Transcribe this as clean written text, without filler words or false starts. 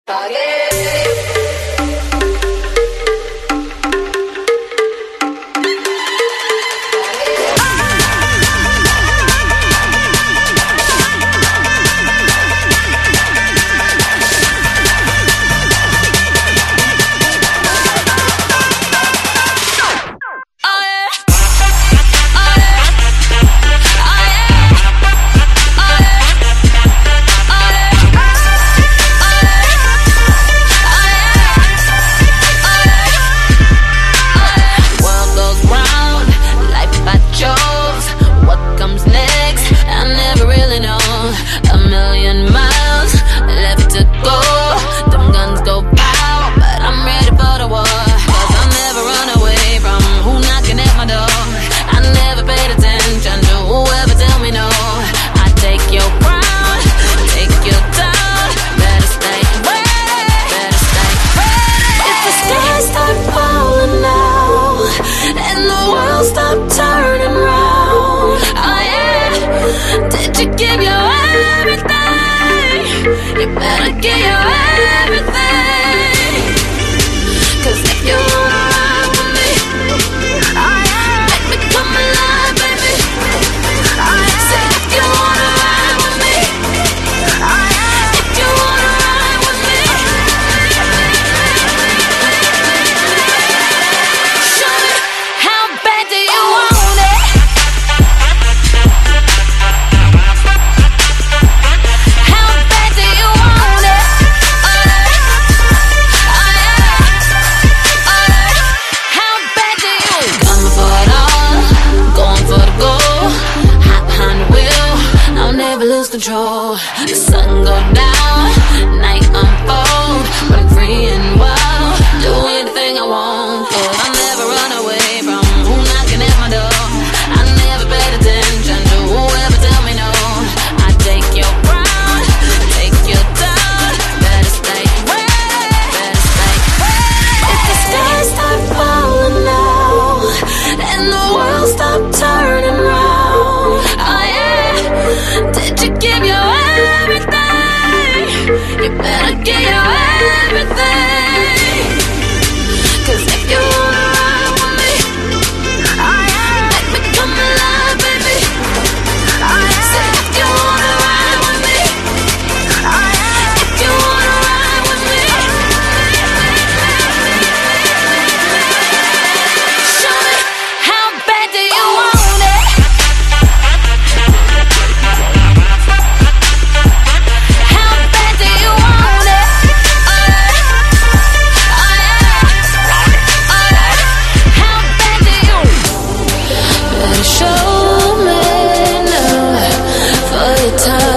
Control. The sun go down, night unfold, run free and wild, do anything I want, 'cause I never run away from who knocking at my door. I never paid attention to whoever tell me no. I take your crown, take your down, better stay ready, better stay ready. If the skies start falling now and the world stop turning round, oh yeah, did you give your everything? You better give your everything. 'Cause if you wanna ride with me, oh yeah, make me come alive, baby. Oh yeah, say if you wanna ride with me, oh yeah, if you wanna ride with me. Show me how bad do you want it? How bad do you want it? How bad do you? Better show me now for your time.